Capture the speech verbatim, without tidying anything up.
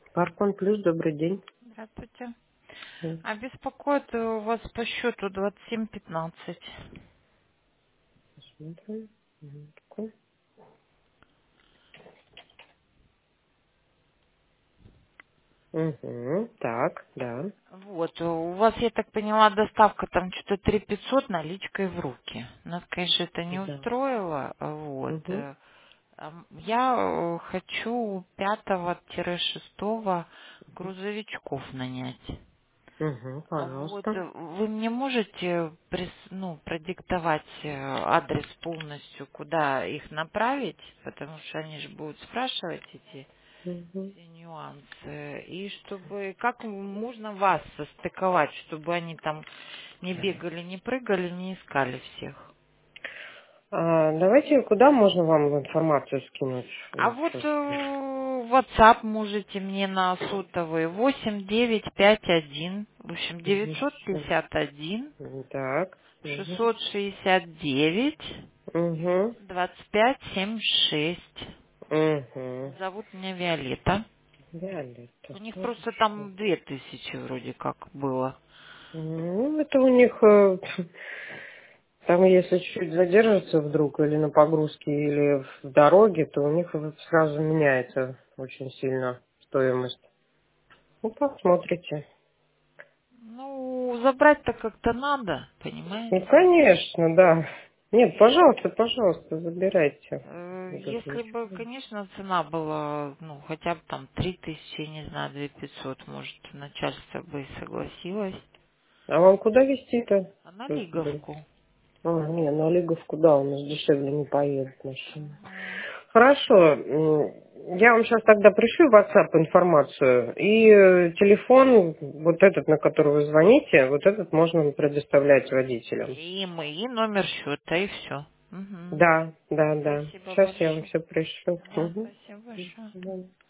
Паркон Плюс, добрый день. Здравствуйте. М, А беспокоит э, у вас по счету двадцать семь пятнадцать. Посмотрим. Минутку. Угу, так, да. Вот, э, у вас, я так поняла, доставка там что-то три пятьсот наличкой в руки. Нас, конечно, это не Да. устроило. э, Вот. Угу, э, ам, Я э, хочу пятого-шестого грузовичков нанять. угу, А Вот пожалуйста. э, вы мне можете прис- ну, продиктовать э, адрес полностью, куда их направить, потому что они же будут спрашивать эти Угу. все нюансы. И чтобы как можно вас состыковать, чтобы они там не бегали, не прыгали, не искали всех. А, давайте, куда можно вам информацию скинуть? А Вот, вот сейчас. э, WhatsApp можете мне на сотовый восемь девять пять один, в общем, Мгм, девятьсот щас. пятьдесят один М, Так. Угу. шестьсот шестьдесят девять Угу. двадцать пять семьдесят шесть. Угу. Зовут меня Виолетта. Виолетта, У них просто хорошо. там две тысячи вроде как было. Ну, это у них э, там, если чуть задержится вдруг или на погрузке, или в дороге, то у них вот сразу меняется очень сильно стоимость. Ну, посмотрите. Ну, забрать-то как-то надо, Ну, понимаете? конечно, да. Нет, пожалуйста, пожалуйста, забирайте. Э, Этот Если бы, ничего. конечно, цена была, ну, хотя бы там три тысячи, не знаю, две пятьсот, может, начальство бы и согласилось. А вам куда везти-то? А на Просто, блин. Лиговку. А, не, на Лиговку, да, у нас дешевле не поедет машина. Мгм. Хорошо. м, Я вам сейчас тогда пришлю в WhatsApp информацию. И э, телефон, вот этот, на который вы звоните, вот этот можно предоставлять водителям. И мы, и номер счета, и все. Угу. Да, да, да. Спасибо Сейчас я вам большое. все пришлю. Да, Мгм. спасибо большое. Да.